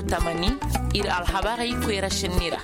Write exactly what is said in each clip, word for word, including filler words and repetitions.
tamani ir alhabarai kwera shinira.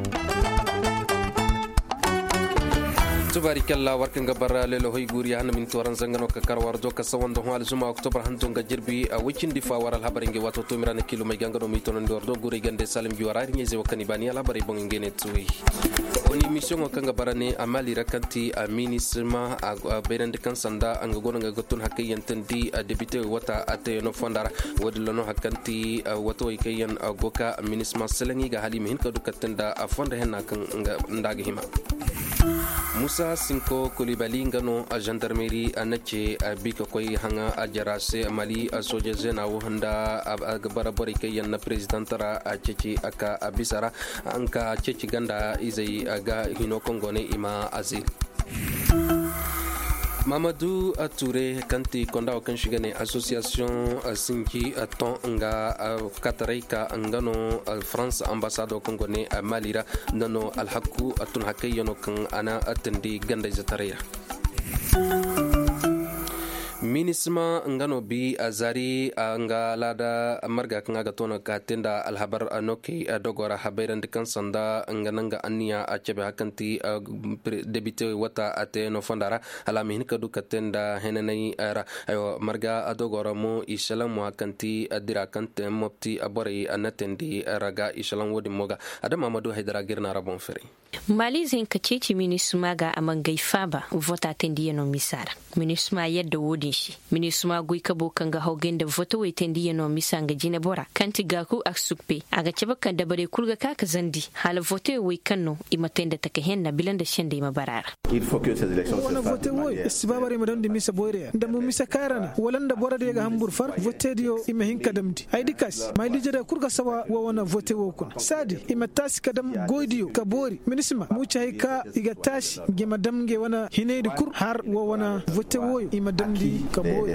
tubarikalla warkan gabara lelo hoy guri hana min toran zangano ka karwar do ka sawando hal zuma oktober hanto ga jirbi a wikin difa waral habaringe wato to mirana kilo mai gangano mi tonon do do guri gande salim juwara ni ze wakani bani ala bare bon ngene tuwi oni mission ka gabara ne amali rakanti a minisma a berende kan sanda an gono ga gotun hakay yantandi a député wata ate no fondara wodlono hakanti wato ikayan goka minisma selengi ga halimi hin ka dukatenda a fonda henna kan ndaga hima Musa Sinko Kulibali ngano a gendarmerie a nace a bika kwai hanga a jarase mali a soja zena wanda a gabara bari kai na presidentara a ceci aka a bisara an ka ceci ganda izai ga hino kongo ne ima azil Mamadou Touré kanti konda kan shiga ne association sinki ton nga katarika ngano France ambassade Congo ne malira nano alhaku atun hakayono kan ana atandi ganda zatariya minisma ngano bi azari anga lada marga kan ga tono ka tenda alhabar anoki dogora habairan dikan sanda ngananga aniya a cebe hakanti debite wata ate no fondara ala min ka duka tenda henenai ara ayo marga adogora mo ishalam mo hakanti adira kante mopti abore anatendi raga ishalam wodi moga adama Mamadou Haidara girna rabon fere Mali zin ka ceci minisma ga amangai faba vota tendiya no misara minisma yadda wodin shi minisma gui kabo kan ga hogen da voto wai tendiya no misanga jine bora kanti ga ku aksukpe aga ceba kan da bare kulga kaka zandi hala voto wai kanno imatenda take henna bilanda shende ima barara il faut que ces élections se fassent vote wai sibabare madan de misa boyre da mu misa karana walanda bora de ga hambur far vote dio ima hinka damdi aidi kas mai dijada kurga sawa wa wana vote wo kun sadi ima tas kadam goidio ka bori minisma mu cai ka iga tashi ge madam ge wana hinedi kur har wa wana vote wo ima damdi ka bori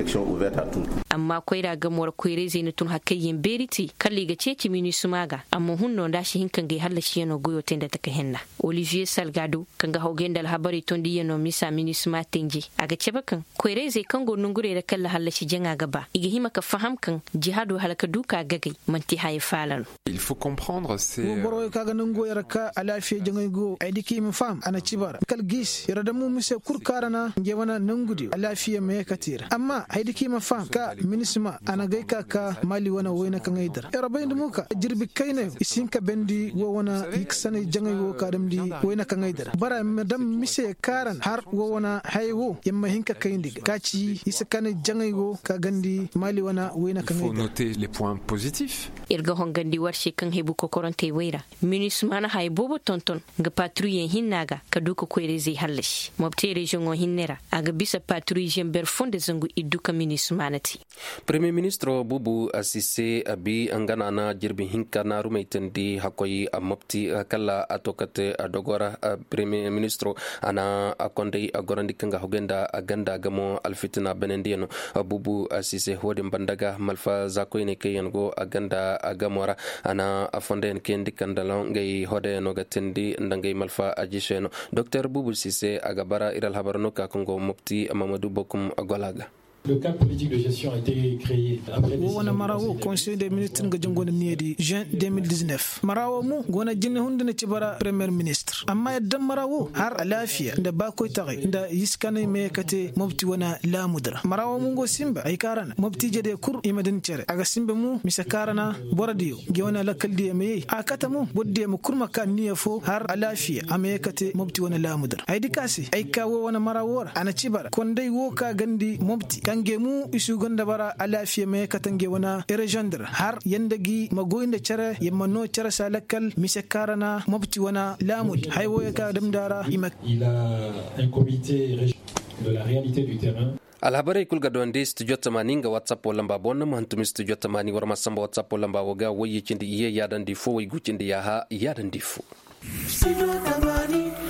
amma koi da gamuwar koire zai tun hakayyin beriti kalli ga ceci minisma ga amma hunno da shi hinkan ge hallashi yano goyo tenda take henna Olivier Salgado kan ga hogen da habari ton di yano misa minisma tenji aga cebakan koire zai kan go nungure da kalla hallashi janga gaba iga hima ka faham kan jihadu halaka duka gagai manti hay falan il faut comprendre c'est boro ka ga nungo yaraka alafiya janga go ai diki mi fam ana cibara kal gis yarada mu mise kurkarana nge wana nungudi alafiya me katira amma ai diki ma fam ka minisma ana gai ka ka mali wana woina kan aidar yarabain muka jirbi kaine isinka bendi wo wana yiksane janga go ka damdi woina kan aidar bara madam mise karan har wo wana haywo yamma hinka kaindi kaci isakane janga go ka gandi mali wana woina kan aidar faut noter les points positifs irga hongandi warshi kan hebu kokoronte weira minisma na hay bobo tonton ga patrouille hinnaga ka duko koire zai hallashi mobte region o hinnera aga bisa patrouille ber fonde zangu iduka minisma nati Premier Ministre Bubu Asise abi angana na jirbi hinka na rumaitendi hakoyi amopti kala atokate adogora Premier Ministre ana akonde agorandi kanga hogenda aganda gamo alfitina benendiano Bubu Asise hodin bandaga malfa zakoyne kayango aganda agamora ana afonde kendi kandalon ngay hode no gatendi ndangay malfa ajisheno Docteur Bubu Asise agabara iral habarno ka kongo mopti Mamadou Bokum agolaga Le cadre politique de gestion a été créé après décision. Wana marawo conseil des ministres nga jangona niedi juin deux mille dix-neuf. Marawo mu gona jinne hunde ci bara premier ministre. Amma yadda marawo har alafiya da ba koy tare da yiskane me kate mobti wana la mudra. Marawo mu go simba ay karana mobti jede kur imadin cere. Aga simba mu misa karana boradiyo ge wana lakal di me akata mu bodde mu kurma kan niya fo har alafiya ame kate mobti wana la mudra. Ay dikasi ay kawo wana marawo ana ci bara kondai wo ka gandi mobti kange mu isu gonda bara alafiya me katange wana erejandra har yandagi magoyinda cara yamma no cara salakal mise karana mobti wana lamud haywo ka damdara ima il a un comité de la réalité du terrain alhabari kulga donde studio tamani ga whatsapp lamba bonna mantum studio tamani war masamba whatsapp lamba woga wayi cindi iye yadan di fo way gucindi ya ha yadan di fo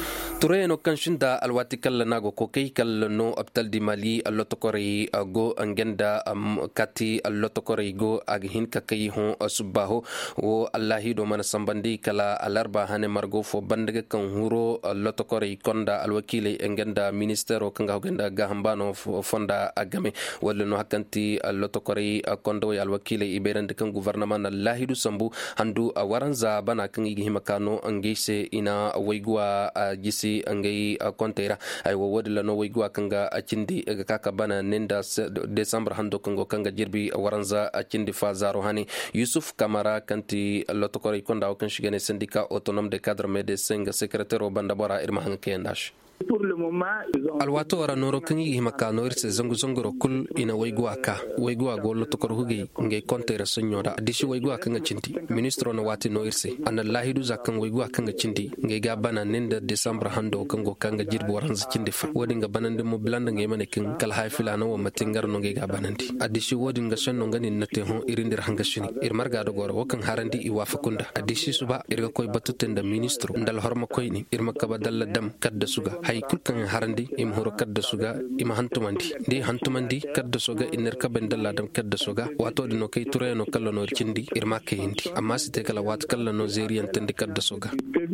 tureno kanshinda alwati kala nago ko kay kala no abtal di mali allotokori go angenda um, kati allotokori go aghin kakay hon subaho o allahi do man sambandi kala alarba hane margo fo bandege kan huro allotokori konda alwakile angenda ministero kanga genda gahambano fonda agame wala no hakanti allotokori kondo alwakile iberande kan gouvernement allahi do sambu handu waranza bana kan igi himakano angese ina waygwa gisi angai kontera ay wo wodla no waygwa kanga acindi ga kaka bana nenda december hando kango kanga jirbi waranza acindi fa zaro hani Yusuf Kamara kanti lotokori konda kan shigene syndicat autonome de cadre médecin secrétaire bandabora irma hankendash pour le moment alwato wara noro kangi himaka no irse zangu zangoro kul ina waygwa ka waygwa go lotokor hugi ngai kontera sonyoda dishi waygwa kanga cinti ministro no wati no irse ana lahidu zakan waygwa kanga cinti ngai ga bana nenda december hando kango kanga jirbo waran cindi fa wodi nga banande mo blanda ngai mane kin kal hayfila no matingar no ngai ga banandi adishi wodi nga sonno ngani nate hon irindir hanga shini irmarga do goro wakan harandi i wafakunda adishi suba irga koy batutenda ministro ndal horma koyni irma kaba dalla dam kadda suga hay kulkan harandi im horo kadda suga ima hantumandi ndi hantumandi kadda suga iner kaben dalla dam kadda suga wato dino kay tureno kala no cindi irma kayindi amma site kala wat kala no zeriyan tandi kadda suga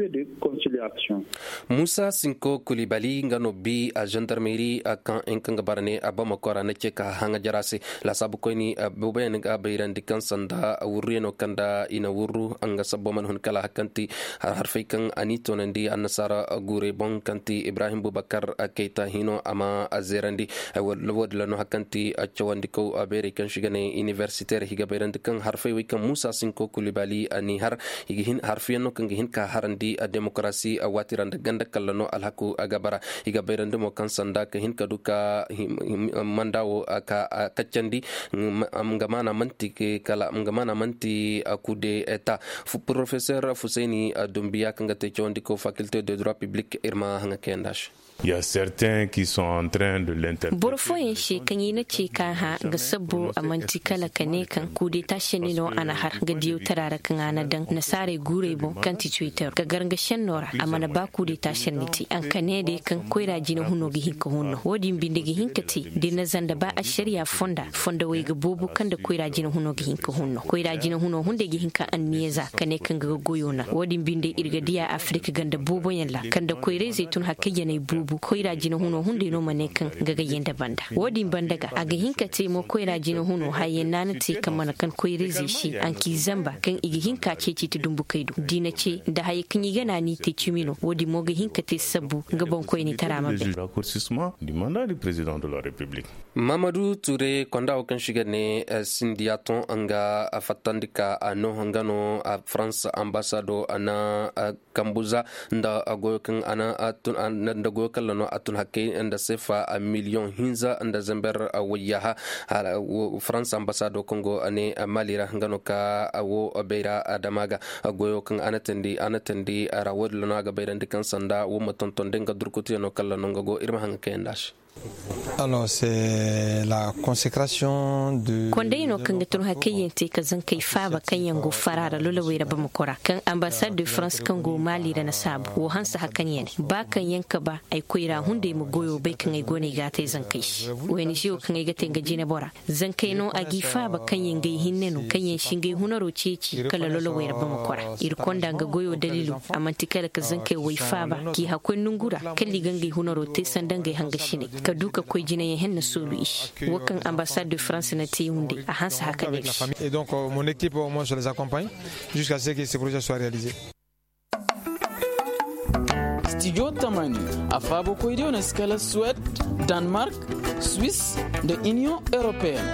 Musa Sinko Koulibaly ngano bi a gendarmerie a kan enkanga barane a Bamakora na cheka hanga jarase la sabu koini boben ga bayran dikan sanda wurreno kanda ina wurru anga saboman hun kala hakanti harfai kan anito nandi annasara gure bon kanti Ibrahim Bubakar Keita hino ama azerandi wod lano hakanti a chawandi ko abere kan shigane universitaire higa bayran dikan harfai wi kan Musa Sinko Koulibaly ani har higihin harfiano kan gihin ka harandi a demokrasi a watiranda ganda kallano alhaku agabara higa bayran demo kan sanda ka hin kaduka mandawo ka kaccandi ngamana manti kala ngamana manti akude eta professeur Fuseni Doumbia kanga te chondi ko faculté de droit public irma hanga kendash. Il y a certains qui sont en train de l'interpréter. Borfoyen shi kan yi na ce kan ha ga sabbo a mantikala kane kan kude tashin no ana har ga diyo tarara kan ana dan na sare gure bon kan ti Twitter ga gargashen nora amana ba kude tashin niti an kane de kan koira jina huno gi hinka huno wodi binde gi hinkati de na zanda ba a shari'a fonda fonda wai ga bobu kan da koira jina huno gi hinka huno koira jina huno hunde gi hinka an niyeza kane kan ga goyona wodi binde irga diya Afrika ganda bobo yalla kan da koire zaitun hakkiya ne bobu koira jina huno hunde no mane kan gaga yenda banda wodi bandaga aga hinka te mo koira jina huno hayen nan te kamana kan koire shi an ki zamba kan igi hinka ce ci tudumbu kaidu dina ce da haye kan yi gana ni te cimino wodi mo ga hinka te sabu gabon koy ni tarama be raccourcissement du mandat du président de la République. Mamadou Touré konda o kan shiga ne sindiaton anga afatandika ano hangano a France ambassado ana kambuza nda agoyo kan ana atun nda goyo kallano atun hakke nda sefa a million hinza nda zamber wayaha France ambassado Congo ane malira hangano ka awo beira adamaga agoyo kan anatandi anatandi rawod lana ga beira ndikan sanda wo matonton denga durkuti no kallano ngago irma hanga kendash. Alors c'est la consécration de Kondeino kanga tun hakayente kazan kai faba kan yango farara lulawira ba mukora kan ambassade de France kango Mali da nasabu wo hansa hakan yene ba kan yanka ba ai koira hunde mu goyo bai kan ai gone ga tai zan kai wani shi kan ai ga tenga jina bora zan kai no agi faba kan yangai hinneno kan yan shingai hunaro ceci kala lulawira ba mukora ir konda ga goyo dalilu amantikala kazan kai wai faba ki hakun nungura kalli gangai hunaro tai sandan gai hanga shine ka duka koy jina ya henna sulu ish wakan ambassade de France na ti hunde a hansa haka ne et donc euh, mon équipe au moins je les accompagne jusqu'à ce que ces projets soient réalisés. Studio Tamani afabo koyde na skala Suède, Danemark, Suisse de Union européenne.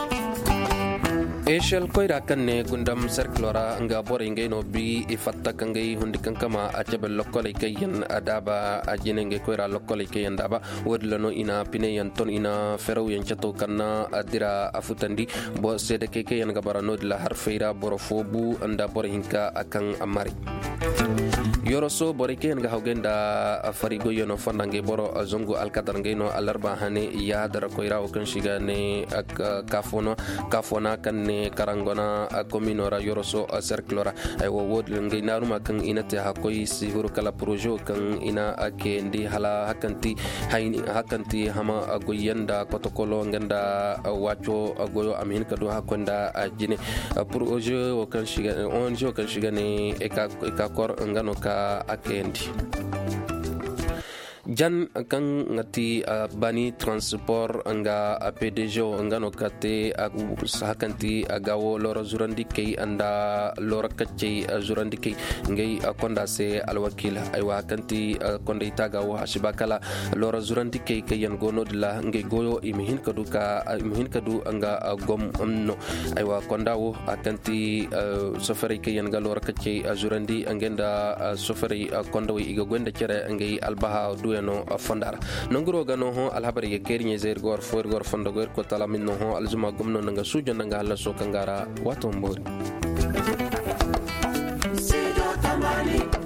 Eshel koira kanne gundam circulora nga bore ngeno bi ifatta kangai hundi kankama achabe lokole kayen adaba ajine nge koira lokole kayen daba wodlano ina pine yanton ina feraw yanchato kanna adira afutandi bo sede keke yan gabarano la harfeira borofobu anda bore hinka akan amari. yoroso borike nga hawgenda farigo yono fondange boro zongo alkadar ngeno alarba hane ya dara koira o kan shiga ne kafono kafona kan ne karangona kominora yoroso cerclora ay wo wod ngai naruma kan inate ha koy sihuru kala projo kan ina ake ndi hala hakanti hayni hakanti hama goyenda protocolo ngenda wacho goyo amin kadu hakonda jine projo o kan shiga on jo kan shiga ne eka eka kor ngano ka akendi jan kan ngati uh, bani transport nga P D G ngano kate aku sahakanti agawo lora zurandi kay anda lora kacce zurandi kay ngay konda se alwakil aywa kanti uh, konda itagawo ashibakala lora zurandi kay kayan gono dila ngay goyo imihin kadu ka imihin kadu nga uh, gom no aywa kondawo akanti uh, sofari kayan ga lora kacce zurandi angenda uh, sofari uh, kondawi iga gwenda kere ngay albaha du no fondara nongro gano ho alhabari ye kerinye zer gor for gor fondo gor ko tala min no ho aljuma gumno nanga sujo nanga halla so kangara wato mbori.